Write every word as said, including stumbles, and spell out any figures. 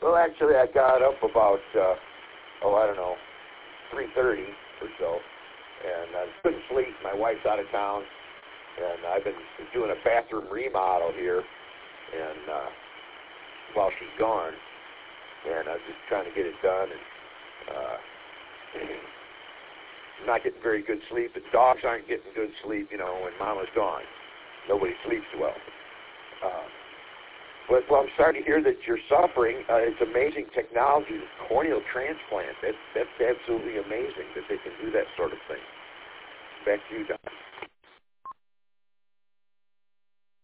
Well, actually, I got up about, uh, oh, I don't know, three thirty or so, and I couldn't sleep. My wife's out of town, and I've been doing a bathroom remodel here, and uh, while she's gone, and I'm just trying to get it done, and uh, not getting very good sleep. The dogs aren't getting good sleep, you know, when Mama's gone. Nobody sleeps well. Uh, But well, I'm starting to hear that you're suffering. Uh, it's amazing technology, corneal transplant. That's, that's absolutely amazing that they can do that sort of thing. Back to you, Don.